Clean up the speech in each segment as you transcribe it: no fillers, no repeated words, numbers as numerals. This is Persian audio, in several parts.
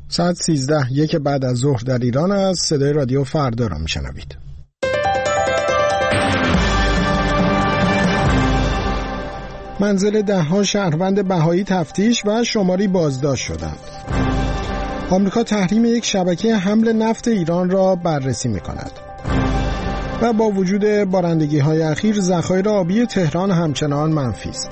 ساعت 13:01 بعد از ظهر در ایران است. صدای رادیو فردا را میشنوید. منزل ده‌ها شهروند بهایی تفتیش و شماری بازداشت شدند. آمریکا تحریم یک شبکه حمل نفت ایران را بررسی می‌کند. و با وجود بارندگی‌های اخیر ذخایر آبی تهران همچنان منفی است.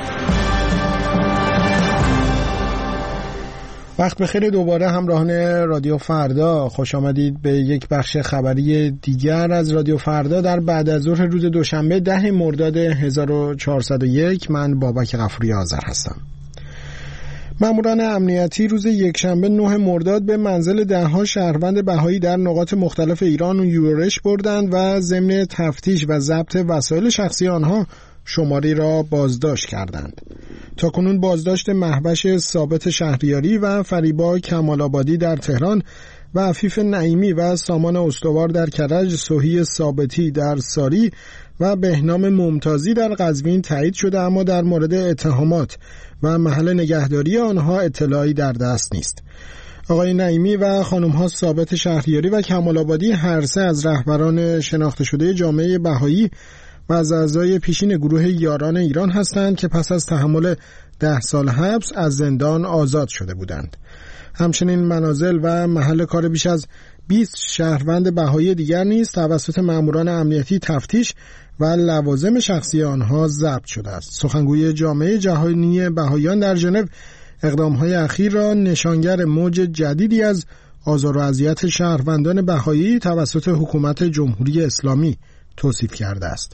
وقت بخیر دوباره همراهان رادیو فردا، خوش آمدید به یک بخش خبری دیگر از رادیو فردا در بعد از ظهر روز دوشنبه 10 مرداد 1401. من بابک غفوری آذر هستم. ماموران امنیتی روز یکشنبه 9 مرداد به منزل ده‌ها شهروند بهایی در نقاط مختلف ایران و یورش بردند و ضمن تفتیش و ضبط وسایل شخصی آنها شماری را بازداشت کردند. تاکنون بازداشت مهوش ثابت شهریاری و فریبا کمال‌آبادی در تهران و عفیف نعیمی و سامان استوار در کرج، صحی ثابتی در ساری و بهنام ممتازی در قزوین تایید شده، اما در مورد اتهامات و محل نگهداری آنها اطلاعی در دست نیست. آقای نعیمی و خانم‌ها ثابت شهریاری و کمال‌آبادی هر سه از رهبران شناخته شده جامعه بهایی و از اعضای پیشین گروه یاران ایران هستند که پس از تحمل 10 سال حبس از زندان آزاد شده بودند. همچنین منازل و محل کار بیش از 20 شهروند بهایی دیگر نیز توسط ماموران امنیتی تفتیش و لوازم شخصی آنها ضبط شده است. سخنگوی جامعه جهانی بهاییان در ژنو اقدام‌های اخیر را نشانگر موج جدیدی از آزار و اذیت شهروندان بهایی توسط حکومت جمهوری اسلامی توصیف کرده است.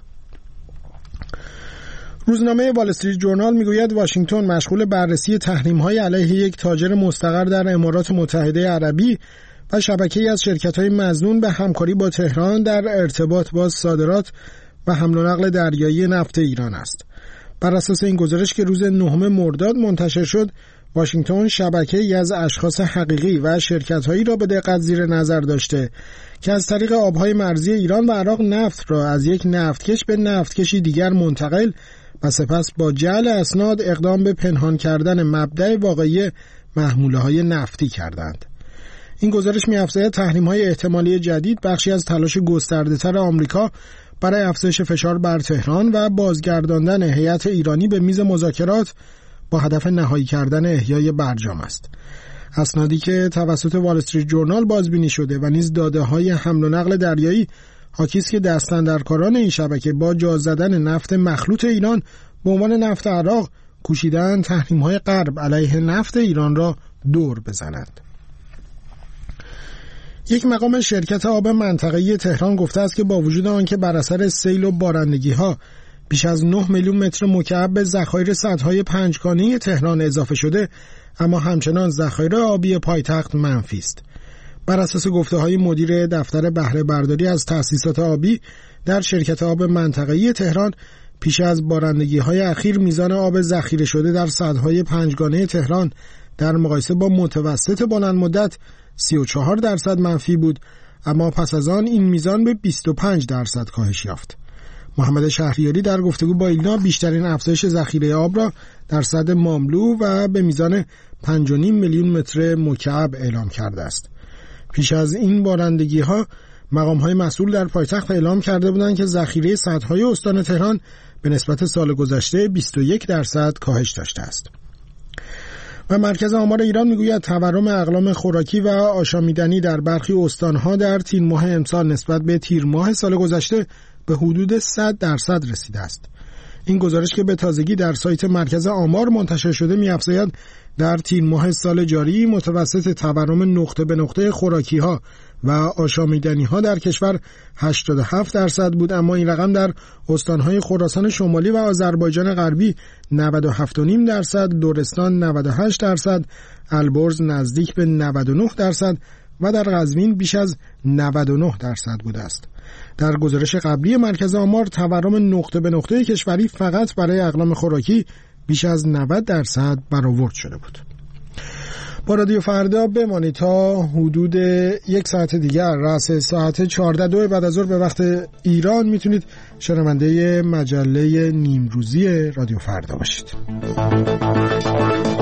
روزنامه وال استریت جورنال میگوید واشنگتن مشغول بررسی تحریم‌های علیه یک تاجر مستقر در امارات متحده عربی و شبکه‌ای از شرکت‌های مظنون به همکاری با تهران در ارتباط با صادرات و حمل و نقل دریایی نفت ایران است. بر اساس این گزارش که روز 9 مرداد منتشر شد، واشنگتن شبکه‌ای از اشخاص حقیقی و شرکت‌هایی را به دقت زیر نظر داشته که از طریق آب‌های مرزی ایران و عراق نفت را از یک نفتکش به نفتکشی دیگر منتقل و سپس با جعل اسناد اقدام به پنهان کردن مبدأ واقعی محموله‌های نفتی کردند. این گزارش می‌افزاید تحریم‌های احتمالی جدید بخشی از تلاش گسترده‌تر آمریکا برای افزایش فشار بر تهران و بازگرداندن هیئت ایرانی به میز مذاکرات با هدف نهایی کردن احیای برجام است. اسنادی که توسط وال استریت جورنال بازبینی شده و نیز داده‌های حمل و نقل دریایی حاکی است که دستاندرکاران این شبکه با جا زدن نفت مخلوط ایران به عنوان نفت عراق کوشیدن تحریم‌های غرب علیه نفت ایران را دور بزنند. یک مقام شرکت آب منطقه‌ای تهران گفته است که با وجود آنکه بر اثر سیل و بارندگی‌ها بیش از 9 میلیون متر مکعب به ذخایر سدهای پنجگانه تهران اضافه شده، اما همچنان ذخایر آبی پایتخت منفی است. بر اساس گفته‌های مدیر دفتر بهره برداری از تأسیسات آبی در شرکت آب منطقه‌ای تهران، پیش از بارندگی‌های اخیر میزان آب ذخیره شده در سدهای پنجگانه تهران در مقایسه با متوسط بلند مدت 34% منفی بود، اما پس از آن این میزان به 25% کاهش یافت. محمد شهریاری در گفتگو با ایلنا بیشترین افزایش ذخیره آب را در سد ماملو و به میزان 5.5 میلیون متر مکعب اعلام کرده است. پیش از این بارندگی‌ها مقام‌های مسئول در پایتخت اعلام کرده بودند که ذخیره سدهای استان تهران به نسبت سال گذشته 21% کاهش داشته است. و مرکز آمار ایران میگوید تورم اقلام خوراکی و آشامیدنی در برخی استان‌ها در تیر ماه امسال نسبت به تیر ماه سال گذشته به حدود 100% رسیده است. این گزارش که به تازگی در سایت مرکز آمار منتشر شده می‌افزاید در تیر ماه سال جاری متوسط تورم نقطه به نقطه خوراکی‌ها و آشامیدنی‌ها در کشور 87% بود، اما این رقم در استان‌های خراسان شمالی و آذربایجان غربی 97.5%، لرستان 98%، البرز نزدیک به 99% و در قزوین بیش از 99% بوده است. در گزارش قبلی مرکز آمار تورم نقطه به نقطه کشوری فقط برای اقلام خوراکی بیش از 90% برآورد شده بود. با رادیو فردا بمانید تا حدود یک ساعت دیگر، رأس ساعت 14 بعد از ظهر به وقت ایران میتونید شنونده مجله نیمروزی رادیو فردا باشید.